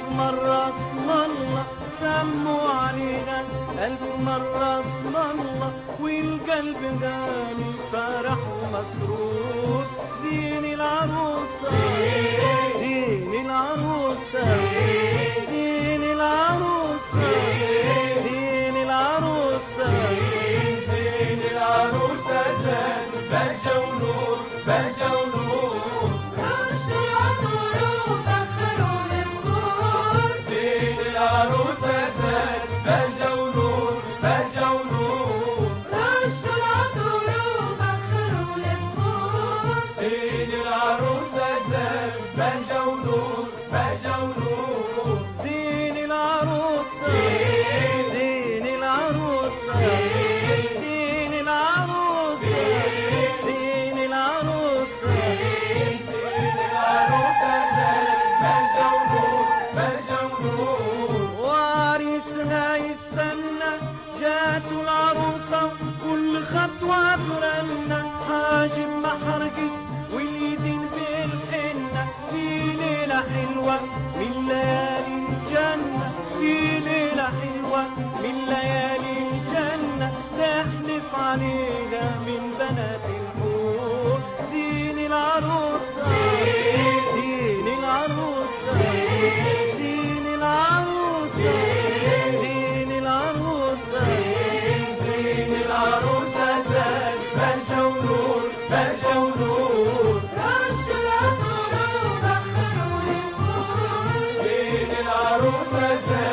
مرة اسم الله سموا علينا، ألف مرة اسم الله والقلب غالي فرح ومسرور. زين العروسة زين العروسة زين العروسة زين العروسة زين العروسة زين بهجة ونور بهجة ونور. رشوا العطور وبخروا البخور. زين العروسة زين بهجة ونور بهجة ونور. رشوا العطور وبخروا البخور. زين العروسة زين بهجة ونور بهجة ونور. زين العروسة زين العروسة زين العروسة زين العروسة زين العروسة زين بهجة ونور بهجة ونور. وعريسنا يستنى جاته العروسة كل خطوة برنة، حاجب محرقس واليدين بالحنة. في ليلة حلوة من ليالي الجنة، في ليلة حلوة من ليالي الجنة تحلف عليها من بنات الحور. زين العروسة زين العروسة زين العروسة زين العروسة زين العروسة زين بهجة ونور بهجة ونور. رشوا العطور وبخروا البخور. زين العروسة زين